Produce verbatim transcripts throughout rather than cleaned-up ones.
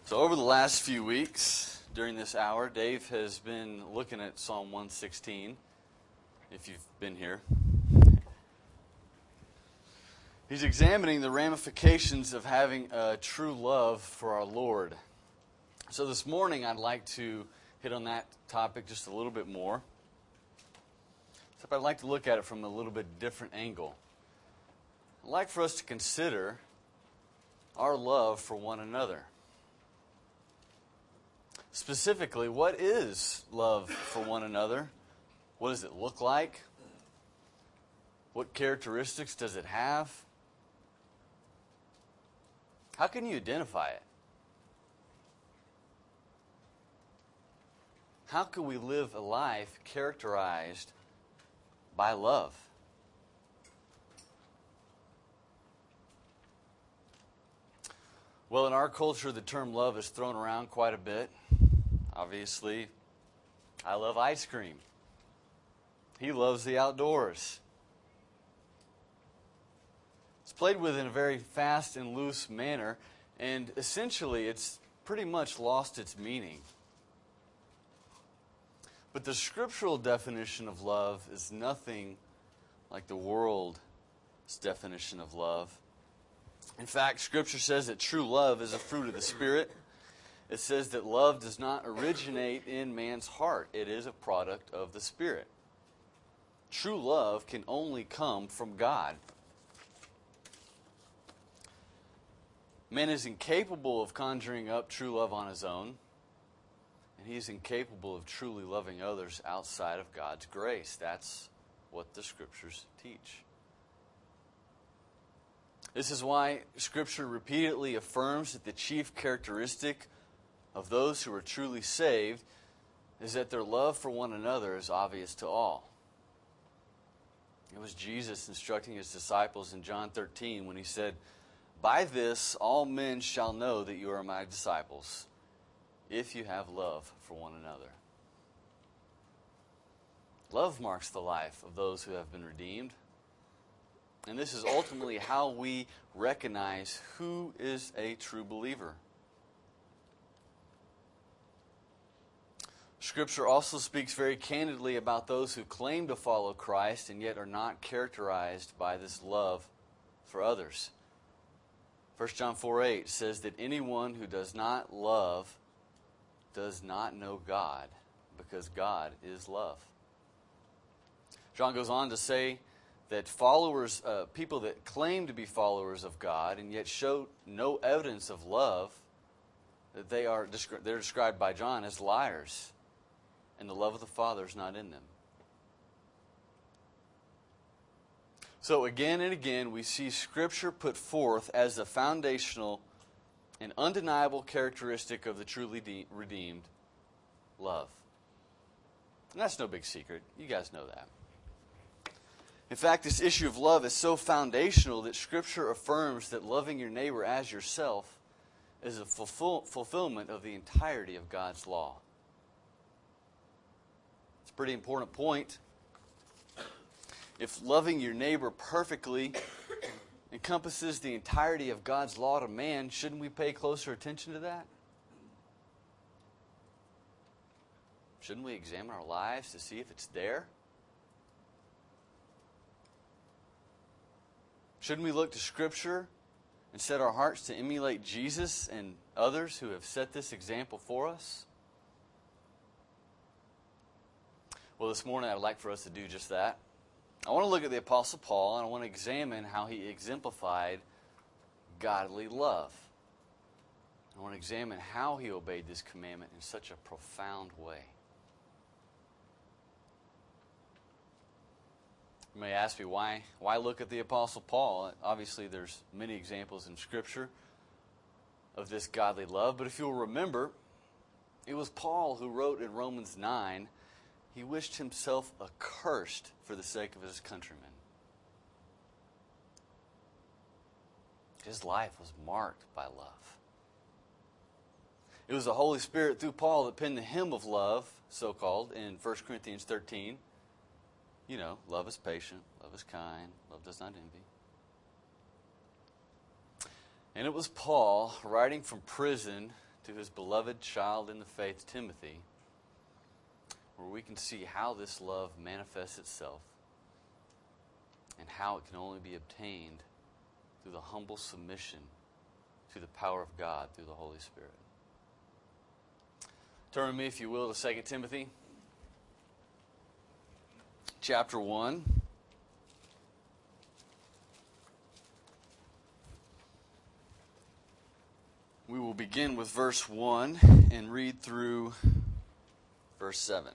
So over the last few weeks, during this hour, Dave has been looking at Psalm one sixteen, if you've been here. He's examining the ramifications of having a true love for our Lord. So this morning, I'd like to hit on that topic just a little bit more. Except I'd like to look at it from a little bit different angle. I'd like for us to consider our love for one another. Specifically, what is love for one another? What does it look like? What characteristics does it have? How can you identify it? How can we live a life characterized by love? Well, in our culture, the term love is thrown around quite a bit. Obviously, I love ice cream. He loves the outdoors. It's played with in a very fast and loose manner, and essentially it's pretty much lost its meaning. But the scriptural definition of love is nothing like the world's definition of love. In fact, Scripture says that true love is a fruit of the Spirit. It says that love does not originate in man's heart. It is a product of the Spirit. True love can only come from God. Man is incapable of conjuring up true love on his own, and he is incapable of truly loving others outside of God's grace. That's what the Scriptures teach. This is why Scripture repeatedly affirms that the chief characteristic of those who are truly saved is that their love for one another is obvious to all. It was Jesus instructing his disciples in John thirteen when he said, "By this all men shall know that you are my disciples, if you have love for one another." Love marks the life of those who have been redeemed. And this is ultimately how we recognize who is a true believer. Scripture also speaks very candidly about those who claim to follow Christ and yet are not characterized by this love for others. First John four eight says that anyone who does not love does not know God, because God is love. John goes on to say that followers, uh, people that claim to be followers of God and yet show no evidence of love, that they are they're described by John as liars, and the love of the Father is not in them. So again and again, we see Scripture put forth as the foundational and undeniable characteristic of the truly de- redeemed, love. And that's no big secret. You guys know that. In fact, this issue of love is so foundational that Scripture affirms that loving your neighbor as yourself is a fulfill, fulfillment of the entirety of God's law. It's a pretty important point. If loving your neighbor perfectly encompasses the entirety of God's law to man, shouldn't we pay closer attention to that? Shouldn't we examine our lives to see if it's there? Shouldn't we look to Scripture and set our hearts to emulate Jesus and others who have set this example for us? Well, this morning I'd like for us to do just that. I want to look at the Apostle Paul, and I want to examine how he exemplified godly love. I want to examine how he obeyed this commandment in such a profound way. You may ask me, why, why look at the Apostle Paul? Obviously, there's many examples in Scripture of this godly love. But if you'll remember, it was Paul who wrote in Romans nine, he wished himself accursed for the sake of his countrymen. His life was marked by love. It was the Holy Spirit through Paul that penned the hymn of love, so-called, in First Corinthians thirteen. You know, love is patient, love is kind, love does not envy. And it was Paul, writing from prison to his beloved child in the faith, Timothy, where we can see how this love manifests itself and how it can only be obtained through the humble submission to the power of God through the Holy Spirit. Turn with me, if you will, to Second Timothy chapter one. We will begin with verse one and read through verse seven.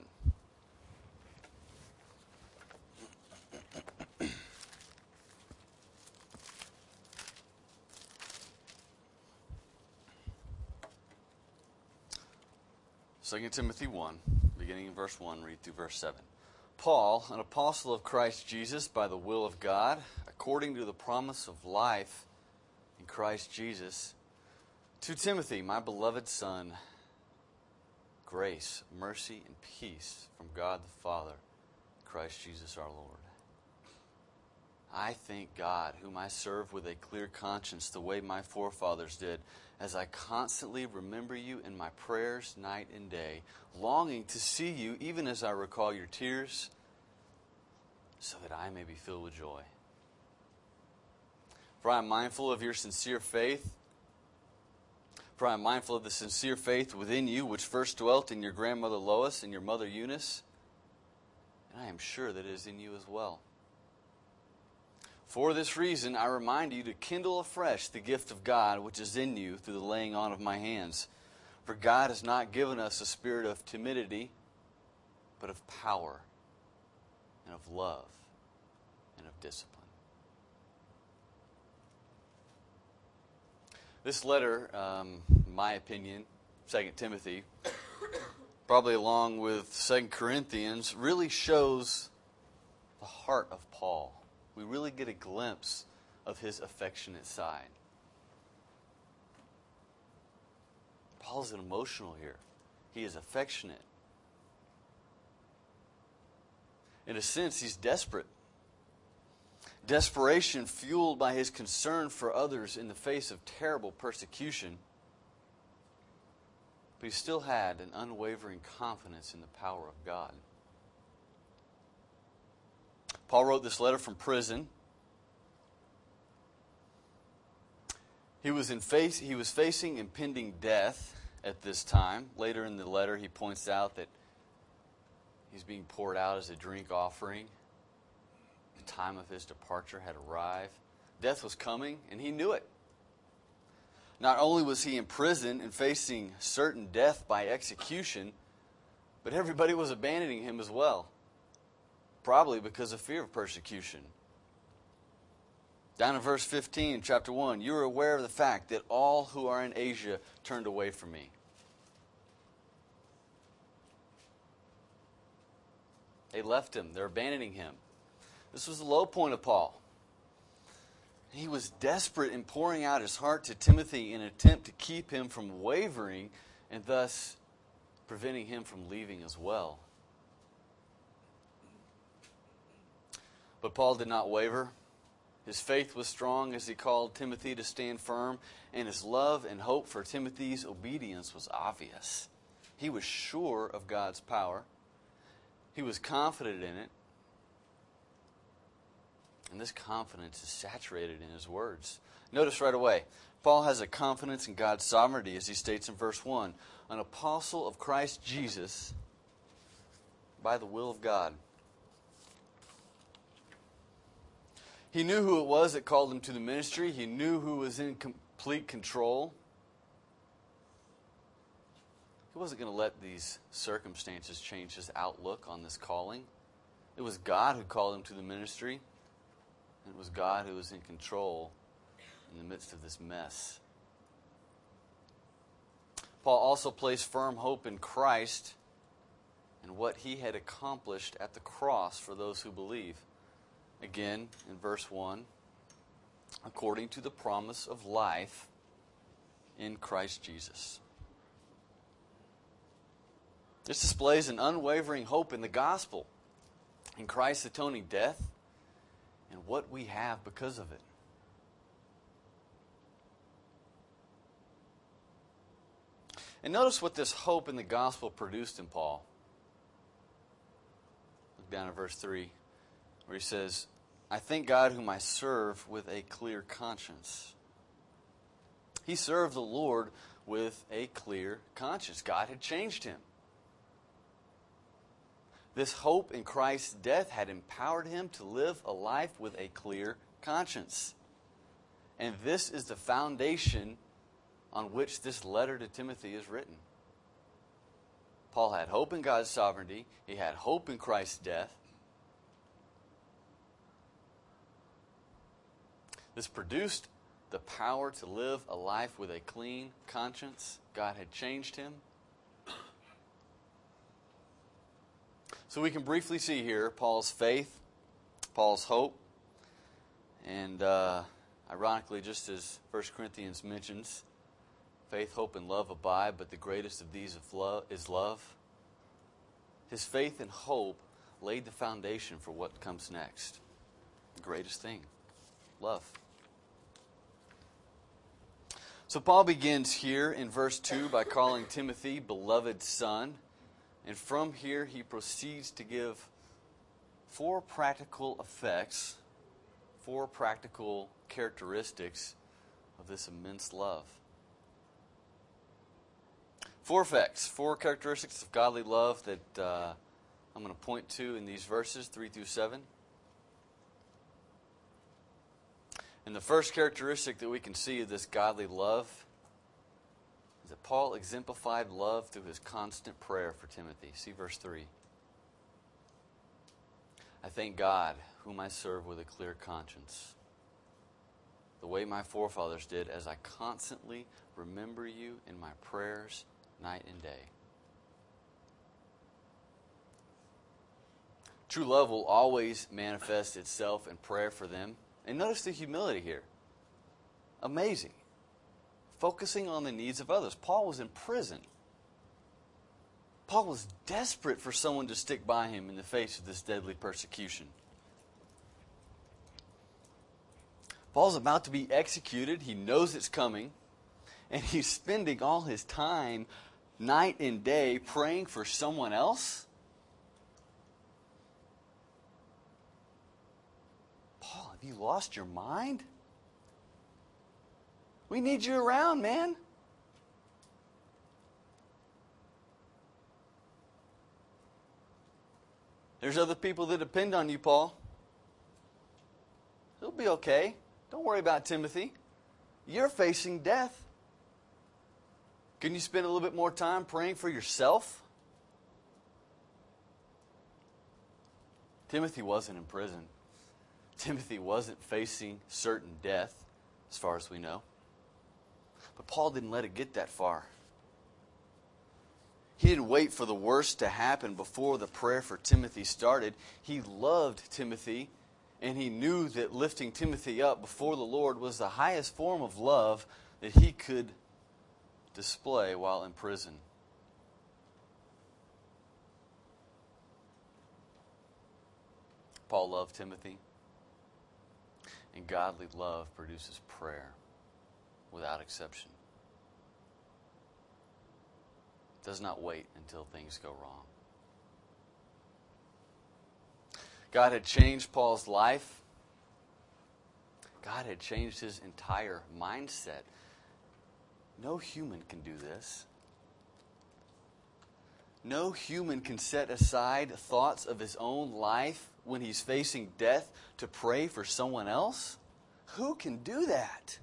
Second Timothy one, beginning in verse one, read through verse seven. Paul, an apostle of Christ Jesus by the will of God, according to the promise of life in Christ Jesus, to Timothy, my beloved son, grace, mercy, and peace from God the Father, Christ Jesus our Lord. I thank God, whom I serve with a clear conscience, the way my forefathers did, as I constantly remember you in my prayers night and day, longing to see you, even as I recall your tears, so that I may be filled with joy. For I am mindful of your sincere faith, For I am mindful of the sincere faith within you, which first dwelt in your grandmother Lois and your mother Eunice, and I am sure that it is in you as well. For this reason, I remind you to kindle afresh the gift of God which is in you through the laying on of my hands. For God has not given us a spirit of timidity, but of power and of love and of discipline. This letter, um, in my opinion, Second Timothy, probably along with Second Corinthians, really shows the heart of Paul. We really get a glimpse of his affectionate side. Paul isn't emotional here. He is affectionate. In a sense, he's desperate. Desperation fueled by his concern for others in the face of terrible persecution. But he still had an unwavering confidence in the power of God. Paul wrote this letter from prison. He was in face, he was facing impending death at this time. Later in the letter, he points out that he's being poured out as a drink offering. The time of his departure had arrived. Death was coming, and he knew it. Not only was he in prison and facing certain death by execution, but everybody was abandoning him as well, probably because of fear of persecution. Down in verse fifteen, chapter one, you are aware of the fact that all who are in Asia turned away from me. They left him. They're abandoning him. This was the low point of Paul. He was desperate in pouring out his heart to Timothy in an attempt to keep him from wavering and thus preventing him from leaving as well. But Paul did not waver. His faith was strong as he called Timothy to stand firm, and his love and hope for Timothy's obedience was obvious. He was sure of God's power. He was confident in it. And this confidence is saturated in his words. Notice right away, Paul has a confidence in God's sovereignty, as he states in verse one, an apostle of Christ Jesus by the will of God. He knew who it was that called him to the ministry. He knew who was in complete control. He wasn't going to let these circumstances change his outlook on this calling. It was God who called him to the ministry. And it was God who was in control in the midst of this mess. Paul also placed firm hope in Christ and what he had accomplished at the cross for those who believe. Again, in verse one, according to the promise of life in Christ Jesus. This displays an unwavering hope in the gospel, in Christ's atoning death, and what we have because of it. And notice what this hope in the gospel produced in Paul. Look down at verse three, where he says, I thank God whom I serve with a clear conscience. He served the Lord with a clear conscience. God had changed him. This hope in Christ's death had empowered him to live a life with a clear conscience. And this is the foundation on which this letter to Timothy is written. Paul had hope in God's sovereignty. He had hope in Christ's death. This produced the power to live a life with a clean conscience. God had changed him. So we can briefly see here Paul's faith, Paul's hope, and uh, ironically, just as First Corinthians mentions, faith, hope, and love abide, but the greatest of these is love. His faith and hope laid the foundation for what comes next. The greatest thing, love. So Paul begins here in verse two by calling Timothy beloved son. And from here he proceeds to give four practical effects, four practical characteristics of this immense love. Four effects, four characteristics of godly love that uh, I'm going to point to in these verses, three through seven. And the first characteristic that we can see of this godly love is that Paul exemplified love through his constant prayer for Timothy. See verse three. I thank God, whom I serve with a clear conscience, the way my forefathers did, as I constantly remember you in my prayers night and day. True love will always manifest itself in prayer for them. And notice the humility here. Amazing. Focusing on the needs of others. Paul was in prison. Paul was desperate for someone to stick by him in the face of this deadly persecution. Paul's about to be executed. He knows it's coming. And he's spending all his time, night and day, praying for someone else. Paul, have you lost your mind? We need you around, man. There's other people that depend on you, Paul. He'll be okay. Don't worry about Timothy. You're facing death. Can you spend a little bit more time praying for yourself? Timothy wasn't in prison. Timothy wasn't facing certain death, as far as we know. But Paul didn't let it get that far. He didn't wait for the worst to happen before the prayer for Timothy started. He loved Timothy, and he knew that lifting Timothy up before the Lord was the highest form of love that he could display while in prison. Paul loved Timothy, and godly love produces prayer without exception. Does not wait until things go wrong. God had changed Paul's life. God had changed his entire mindset. No human can do this. No human can set aside thoughts of his own life when he's facing death to pray for someone else. Who can do that?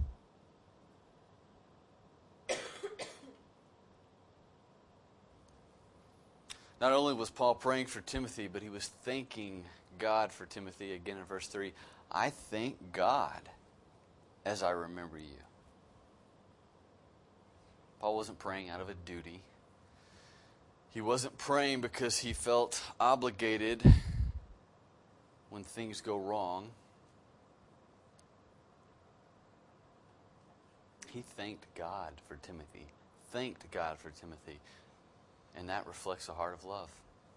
Not only was Paul praying for Timothy, but he was thanking God for Timothy. Again in verse three, I thank God as I remember you. Paul wasn't praying out of a duty. He wasn't praying because he felt obligated when things go wrong. He thanked God for Timothy. Thanked God for Timothy. And that reflects a heart of love.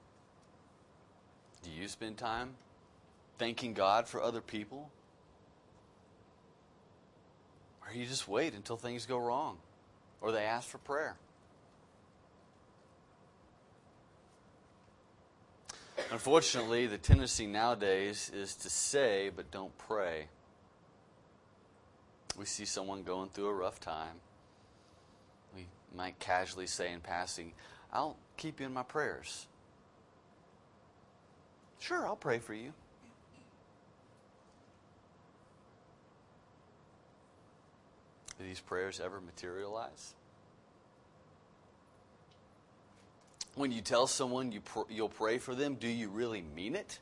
Do you spend time thanking God for other people? Or you just wait until things go wrong? Or they ask for prayer? Unfortunately, the tendency nowadays is to say but don't pray. We see someone going through a rough time. We might casually say in passing, "I'll keep you in my prayers." Sure, I'll pray for you. Do these prayers ever materialize? When you tell someone you pr- you'll pray for them, do you really mean it?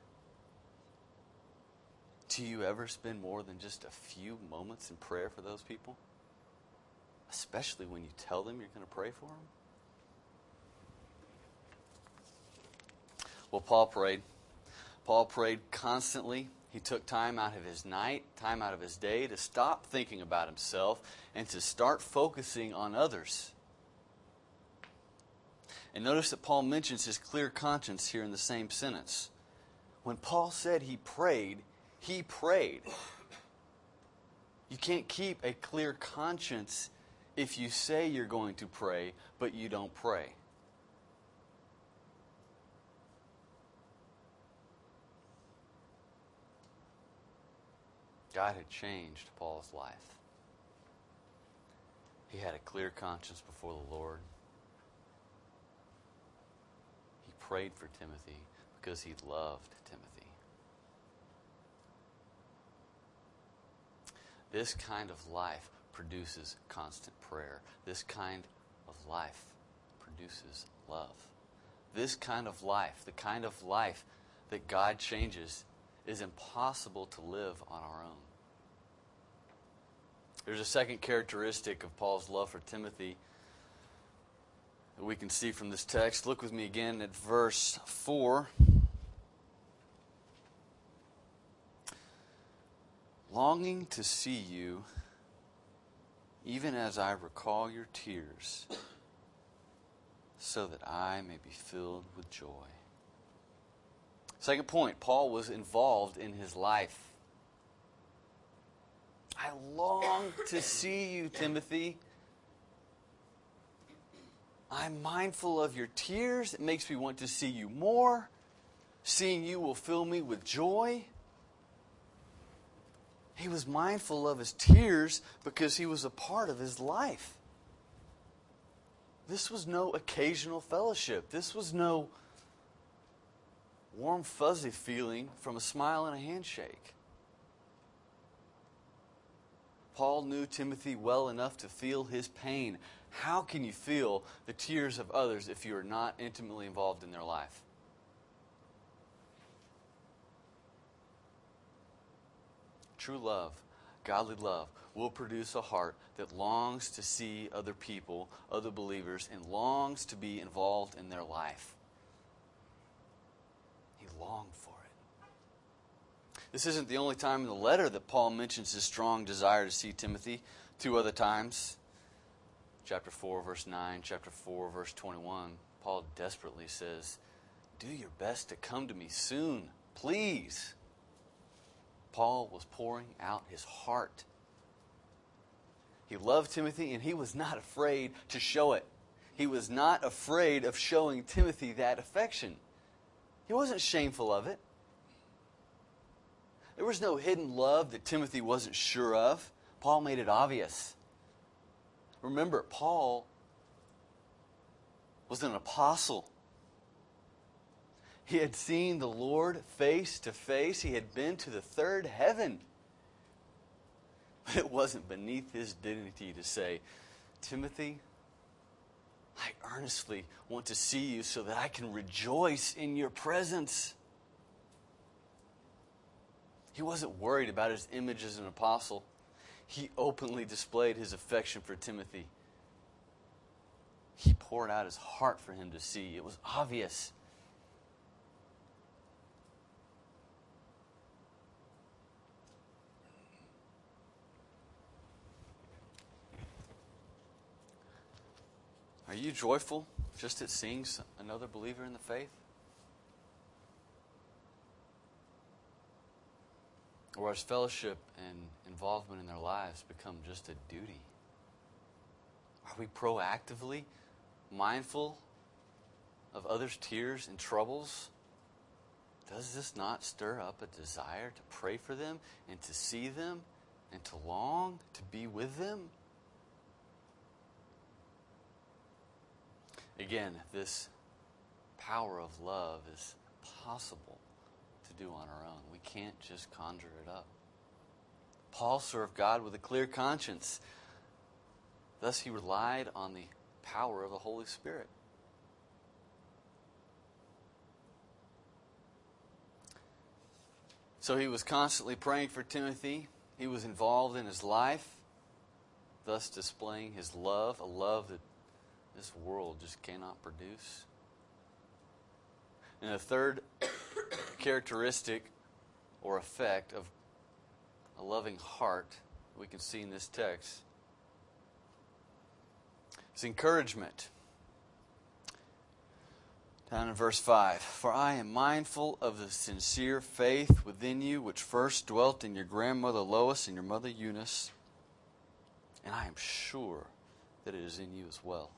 Do you ever spend more than just a few moments in prayer for those people? Especially when you tell them you're going to pray for them? Well, Paul prayed. Paul prayed constantly. He took time out of his night, time out of his day to stop thinking about himself and to start focusing on others. And notice that Paul mentions his clear conscience here in the same sentence. When Paul said he prayed, he prayed. You can't keep a clear conscience if you say you're going to pray, but you don't pray. God had changed Paul's life. He had a clear conscience before the Lord. He prayed for Timothy because he loved Timothy. This kind of life produces constant prayer. This kind of life produces love. This kind of life, the kind of life that God changes, is impossible to live on our own. There's a second characteristic of Paul's love for Timothy that we can see from this text. Look with me again at verse four. Longing to see you, even as I recall your tears, so that I may be filled with joy. Second point, Paul was involved in his life. I long to see you, Timothy. I'm mindful of your tears. It makes me want to see you more. Seeing you will fill me with joy. He was mindful of his tears because he was a part of his life. This was no occasional fellowship. This was no warm, fuzzy feeling from a smile and a handshake. Paul knew Timothy well enough to feel his pain. How can you feel the tears of others if you are not intimately involved in their life? True love, godly love, will produce a heart that longs to see other people, other believers, and longs to be involved in their life. He longed for it. This isn't the only time in the letter that Paul mentions his strong desire to see Timothy. Two other times. Chapter four, verse nine, chapter four, verse twenty-one. Paul desperately says, "Do your best to come to me soon, please." Paul was pouring out his heart. He loved Timothy, and he was not afraid to show it. He was not afraid of showing Timothy that affection. He wasn't shameful of it. There was no hidden love that Timothy wasn't sure of. Paul made it obvious. Remember, Paul was an apostle. He had seen the Lord face to face. He had been to the third heaven. But it wasn't beneath his dignity to say, "Timothy, I earnestly want to see you so that I can rejoice in your presence." He wasn't worried about his image as an apostle. He openly displayed his affection for Timothy. He poured out his heart for him to see. It was obvious. Are you joyful just at seeing another believer in the faith? Or has fellowship and involvement in their lives become just a duty? Are we proactively mindful of others' tears and troubles? does this not stir up a desire to pray for them and to see them and to long to be with them? Again, this power of love is possible to do on our own. We can't just conjure it up. Paul served God with a clear conscience. Thus, he relied on the power of the Holy Spirit. So he was constantly praying for Timothy. He was involved in his life, thus displaying his love, a love that this world just cannot produce. And the third characteristic or effect of a loving heart we can see in this text is encouragement. Down in verse five, "For I am mindful of the sincere faith within you, which first dwelt in your grandmother Lois and your mother Eunice, and I am sure that it is in you as well."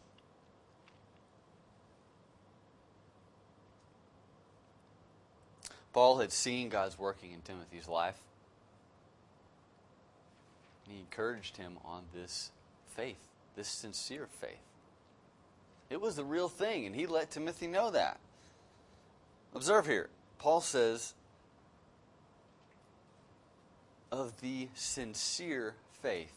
Paul had seen God's working in Timothy's life. He encouraged him on this faith, this sincere faith. It was the real thing, and he let Timothy know that. Observe here, Paul says, of the sincere faith.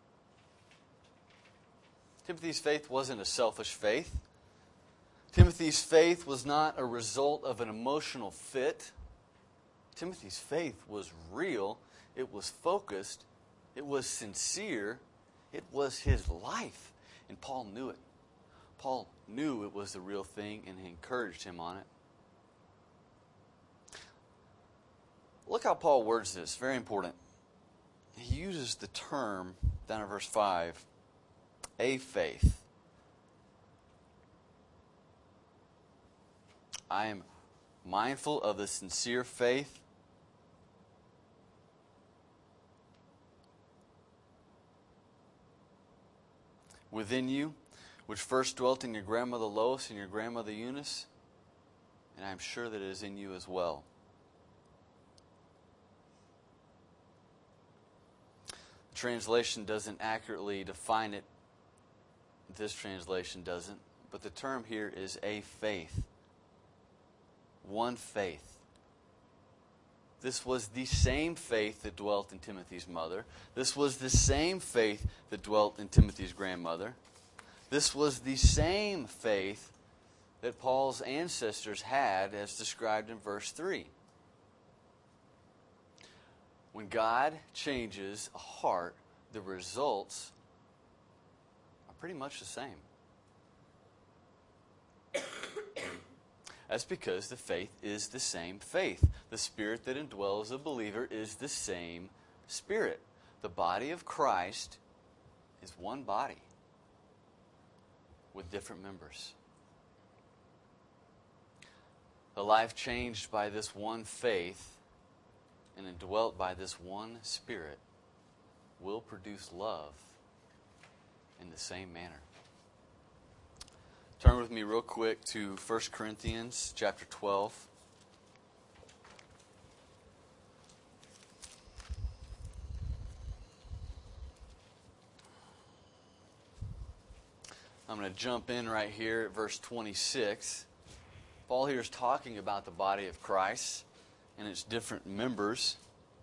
Timothy's faith wasn't a selfish faith. Timothy's faith was not a result of an emotional fit. Timothy's faith was real. It was focused. It was sincere. It was his life. And Paul knew it. Paul knew it was the real thing, and he encouraged him on it. Look how Paul words this. Very important. He uses the term, down in verse five, a faith. I am mindful of the sincere faith within you, which first dwelt in your grandmother Lois and your grandmother Eunice, and I am sure that it is in you as well. The translation doesn't accurately define it. This translation doesn't. But the term here is a faith. One faith. This was the same faith that dwelt in Timothy's mother. This was the same faith that dwelt in Timothy's grandmother. This was the same faith that Paul's ancestors had, as described in verse three. When God changes a heart, the results are pretty much the same. That's because the faith is the same faith. The Spirit that indwells a believer is the same Spirit. The body of Christ is one body with different members. The life changed by this one faith and indwelt by this one Spirit will produce love in the same manner. Turn with me real quick to First Corinthians chapter twelve. I'm going to jump in right here at verse twenty-six. Paul here is talking about the body of Christ and its different members.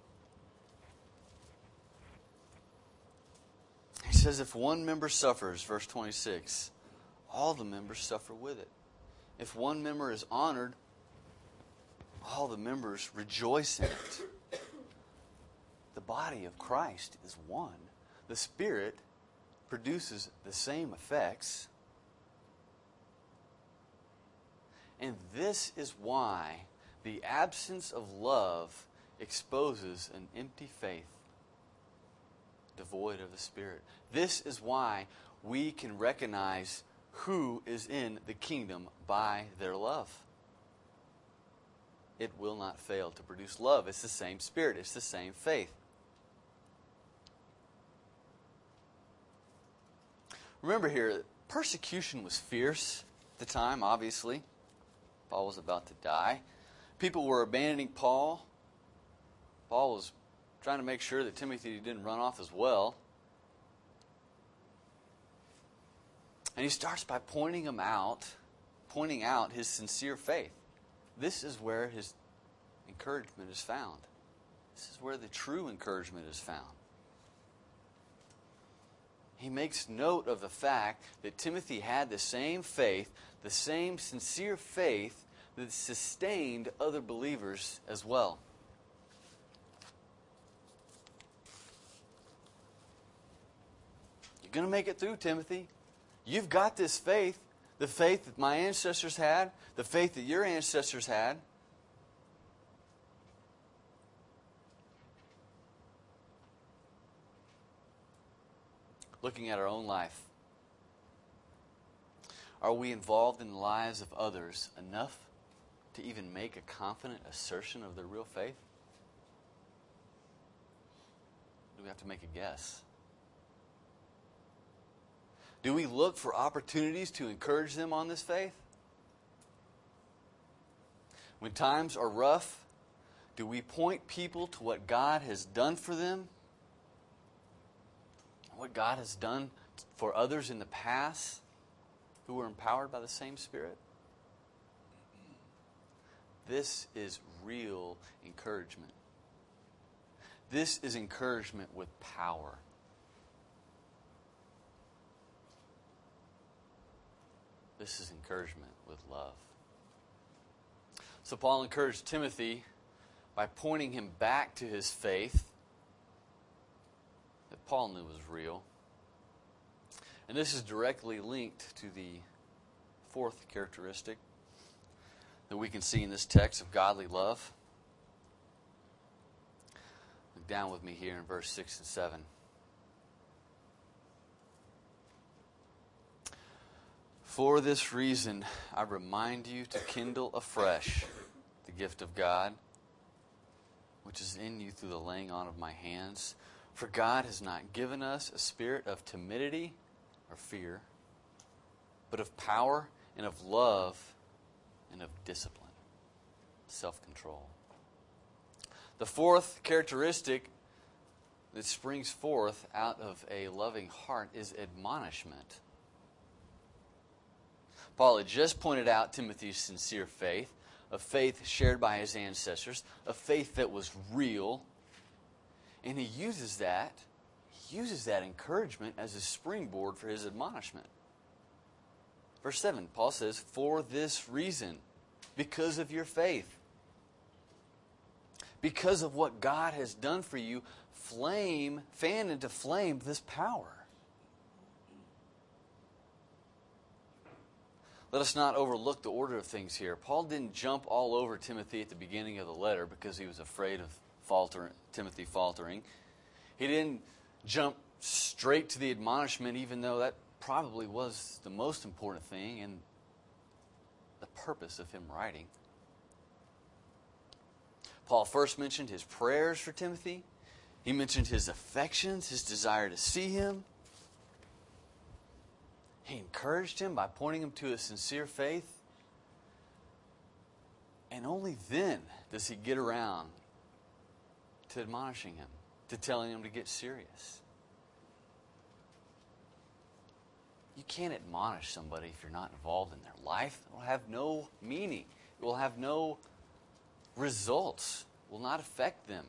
He says, if one member suffers, verse twenty-six, all the members suffer with it. If one member is honored, all the members rejoice in it. The body of Christ is one. The Spirit produces the same effects. And this is why the absence of love exposes an empty faith, devoid of the Spirit. This is why we can recognize who is in the kingdom by their love. It will not fail to produce love. It's the same Spirit. It's the same faith. Remember here, persecution was fierce at the time, obviously. Paul was about to die. people were abandoning Paul. Paul was trying to make sure that Timothy didn't run off as well. And he starts by pointing him out, pointing out his sincere faith. This is where his encouragement is found. This is where the true encouragement is found. He makes note of the fact that Timothy had the same faith, the same sincere faith that sustained other believers as well. You're going to make it through, Timothy. You've got this faith, the faith that my ancestors had, the faith that your ancestors had. Looking at our own life, are we involved in the lives of others enough to even make a confident assertion of their real faith? Do we have to make a guess? Do we look for opportunities to encourage them on this faith? When times are rough, do we point people to what God has done for them? What God has done for others in the past who were empowered by the same Spirit? This is real encouragement. This is encouragement with power. This is encouragement with love. So Paul encouraged Timothy by pointing him back to his faith that Paul knew was real. And this is directly linked to the fourth characteristic that we can see in this text of godly love. Look down with me here in verse six and seven. For this reason, I remind you to kindle afresh the gift of God, which is in you through the laying on of my hands. For God has not given us a spirit of timidity or fear, but of power and of love and of discipline, self-control. The fourth characteristic that springs forth out of a loving heart is admonishment. Paul had just pointed out Timothy's sincere faith, a faith shared by his ancestors, a faith that was real. And he uses that, he uses that encouragement as a springboard for his admonishment. Verse seven, Paul says, for this reason, because of your faith, because of what God has done for you, flame, fan into flame this power. Let us not overlook the order of things here. Paul didn't jump all over Timothy at the beginning of the letter because he was afraid of falter, Timothy faltering. He didn't jump straight to the admonishment, even though that probably was the most important thing and the purpose of him writing. Paul first mentioned his prayers for Timothy. He mentioned his affections, his desire to see him. He encouraged him by pointing him to a sincere faith. And only then does he get around to admonishing him, to telling him to get serious. You can't admonish somebody if you're not involved in their life. It will have no meaning. It will have no results. It will not affect them.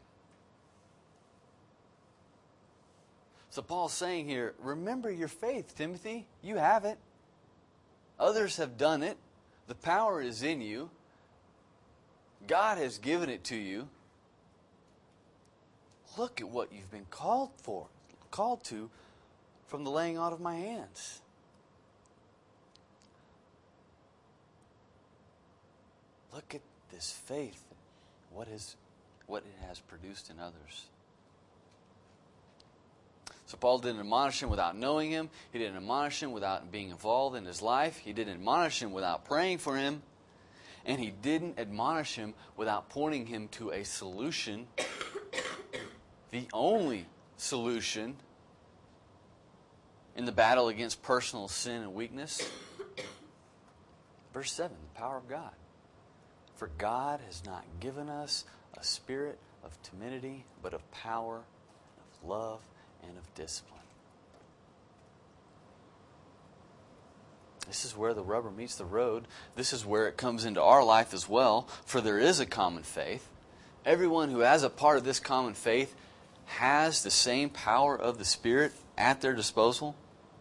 So Paul's saying here, remember your faith, Timothy. You have it. Others have done it. The power is in you. God has given it to you. Look at what you've been called for, called to from the laying on of my hands. Look at this faith, what is what it has produced in others. So Paul didn't admonish him without knowing him. He didn't admonish him without being involved in his life. He didn't admonish him without praying for him. And he didn't admonish him without pointing him to a solution, the only solution in the battle against personal sin and weakness. Verse seven, the power of God. For God has not given us a spirit of timidity, but of power, of love, and of discipline. This is where the rubber meets the road. This is where it comes into our life as well, for there is a common faith. Everyone who has a part of this common faith has the same power of the Spirit at their disposal.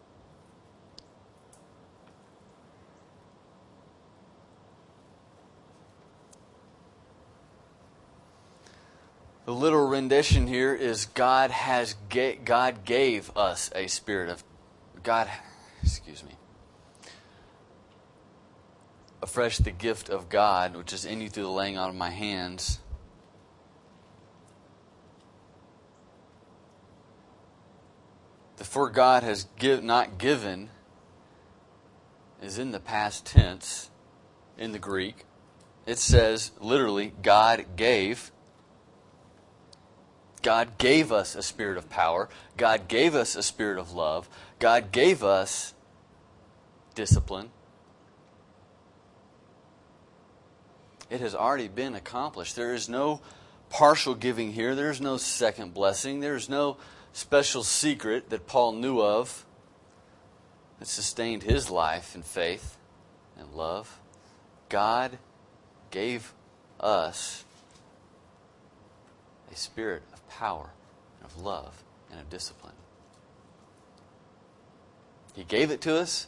The literal rendition here is God has ga- God gave us a spirit of God. Excuse me. Afresh the gift of God, which is in you through the laying on of my hands. The for God has give, not given is in the past tense in the Greek. It says literally, God gave. God gave us a spirit of power. God gave us a spirit of love. God gave us discipline. It has already been accomplished. There is no partial giving here. There is no second blessing. There is no special secret that Paul knew of that sustained his life in faith and love. God gave us a spirit of power, and of love, and of discipline. He gave it to us.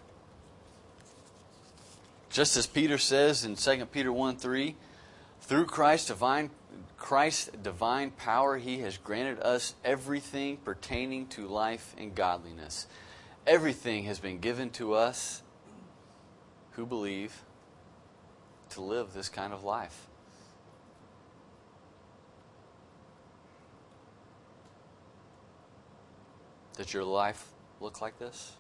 Just as Peter says in Second Peter one three, through Christ's divine, Christ's divine power, He has granted us everything pertaining to life and godliness. Everything has been given to us who believe to live this kind of life. Does your life look like this?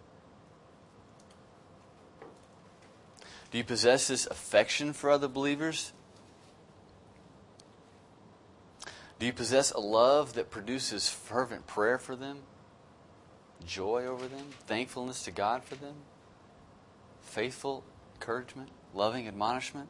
Do you possess this affection for other believers? Do you possess a love that produces fervent prayer for them? Joy over them? Thankfulness to God for them? Faithful encouragement? Loving admonishment?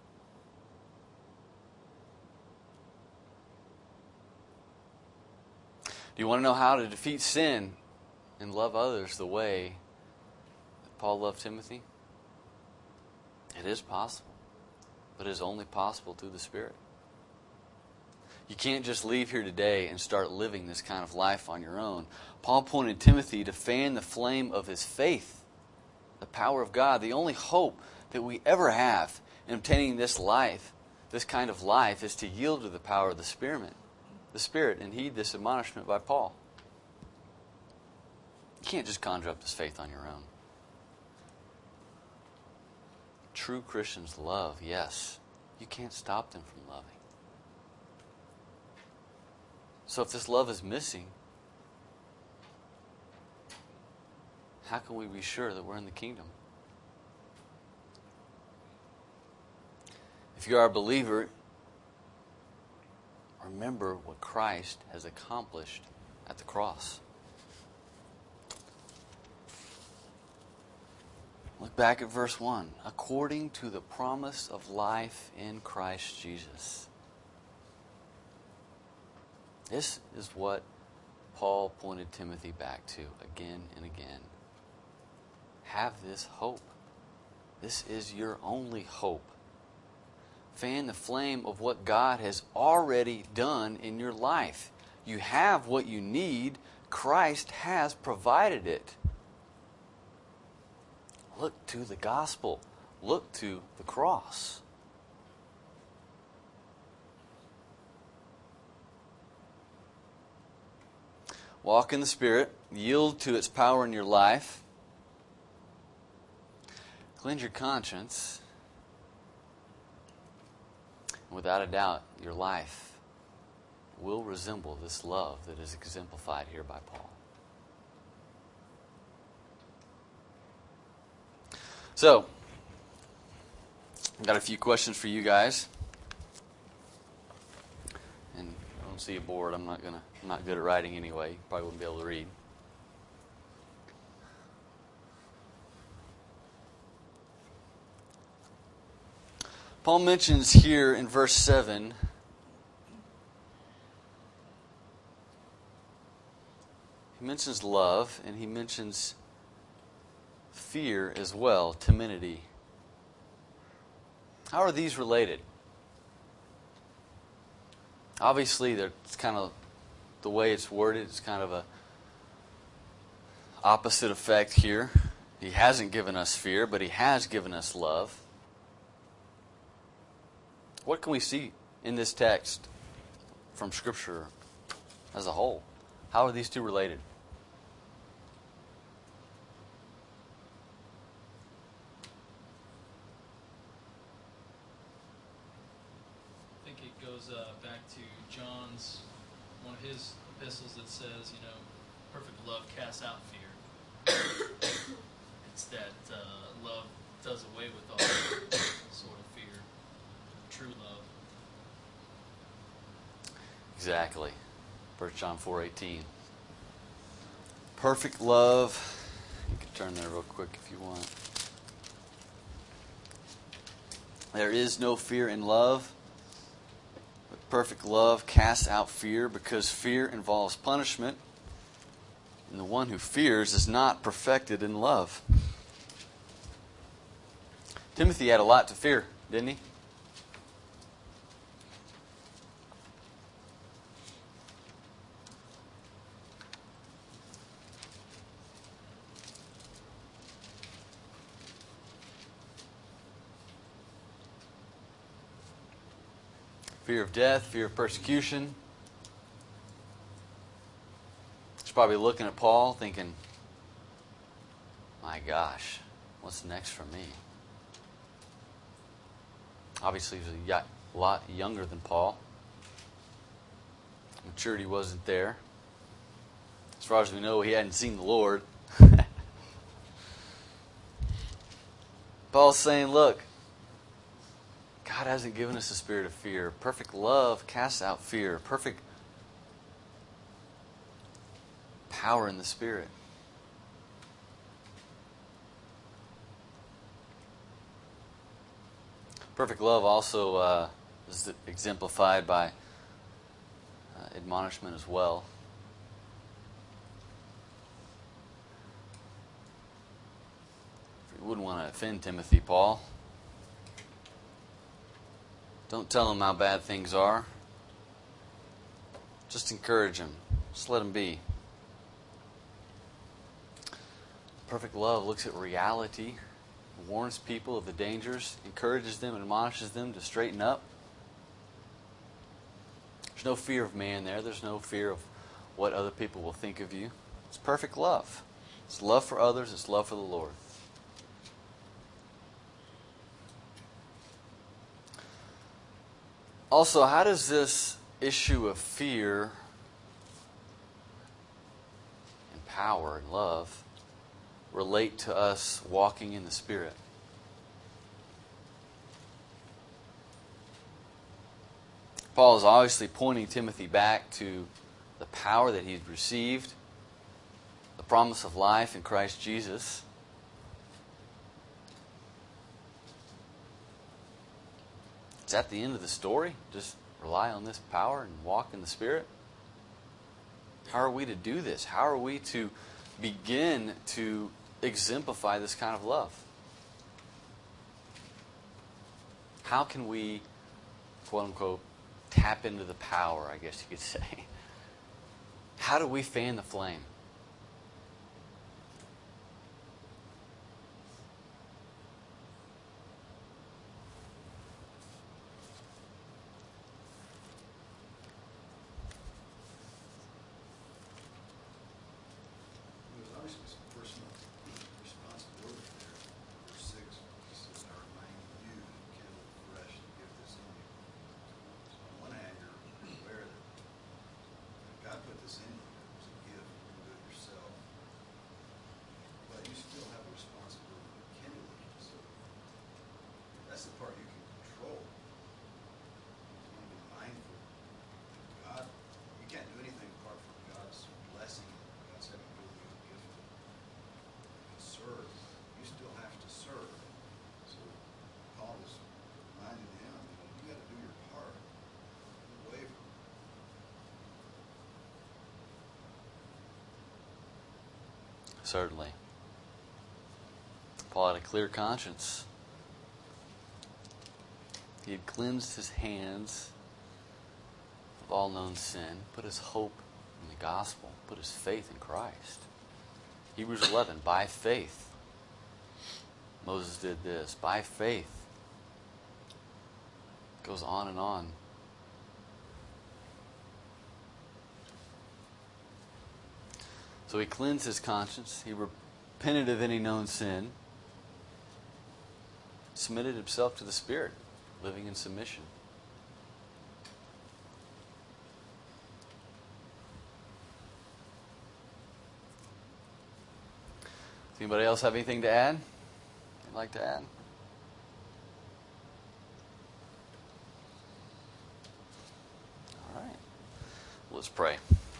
Do you want to know how to defeat sin and love others the way that Paul loved Timothy? It is possible, but it is only possible through the Spirit. You can't just leave here today and start living this kind of life on your own. Paul pointed Timothy to fan the flame of his faith, the power of God. The only hope that we ever have in obtaining this life, this kind of life, is to yield to the power of the Spirit, the Spirit, and heed this admonishment by Paul. You can't just conjure up this faith on your own. True Christians love, yes. You can't stop them from loving. So if this love is missing, how can we be sure that we're in the kingdom? If you are a believer, remember what Christ has accomplished at the cross. Look back at verse one. According to the promise of life in Christ Jesus. This is what Paul pointed Timothy back to again and again. Have this hope. This is your only hope. Fan the flame of what God has already done in your life. You have what you need. Christ has provided it. Look to the gospel. Look to the cross. Walk in the Spirit. Yield to its power in your life. Cleanse your conscience. And without a doubt, your life will resemble this love that is exemplified here by Paul. So, I've got a few questions for you guys. And I don't see a board. I'm not gonna I'm not good at writing anyway. You probably wouldn't be able to read. Paul mentions here in verse seven, he mentions love and he mentions fear as well, timidity. How are these related? Obviously, it's kind of the way it's worded. It's kind of a opposite effect here. He hasn't given us fear, but he has given us love. What can we see in this text from Scripture as a whole? How are these two related? I think it goes uh, back to John's, one of his epistles that says, you know, perfect love casts out fear. It's that uh, love does away with all sort of fear. True love. Exactly. First John four eighteen. Perfect love. You can turn there real quick if you want. There is no fear in love, but perfect love casts out fear, because fear involves punishment, and the one who fears is not perfected in love. Timothy had a lot to fear, didn't he? Fear of death, fear of persecution. He's probably looking at Paul thinking, my gosh, what's next for me? Obviously, he was a lot younger than Paul. Maturity wasn't there. As far as we know, he hadn't seen the Lord. Paul's saying, look, God hasn't given us a spirit of fear. Perfect love casts out fear. Perfect power in the Spirit. Perfect love also uh, is exemplified by uh, admonishment as well. You wouldn't want to offend Timothy, Paul. Don't tell him how bad things are. Just encourage him. Just let him be. Perfect love looks at reality, warns people of the dangers, encourages them, admonishes them to straighten up. There's no fear of man there. There's no fear of what other people will think of you. It's perfect love. It's love for others. It's love for the Lord. Also, how does this issue of fear and power and love relate to us walking in the Spirit? Paul is obviously pointing Timothy back to the power that he's received, the promise of life in Christ Jesus. Is that the end of the story? Just rely on this power and walk in the Spirit? How are we to do this? How are we to begin to exemplify this kind of love? How can we, quote unquote, tap into the power, I guess you could say? How do we fan the flame? There's obviously some personal responsibility there. Verse six, he says, I remind you to kindle afresh the gift that's in you. So on one hand, you're aware that God put this in you. It was a gift from certainly. Paul had a clear conscience. He had cleansed his hands of all known sin, put his hope in the gospel, put his faith in Christ. Hebrews eleven, by faith, Moses did this. By faith. It goes on and on. So he cleansed his conscience. He repented of any known sin. Submitted himself to the Spirit, living in submission. Does anybody else have anything to add? You'd like to add? All right. Let's pray.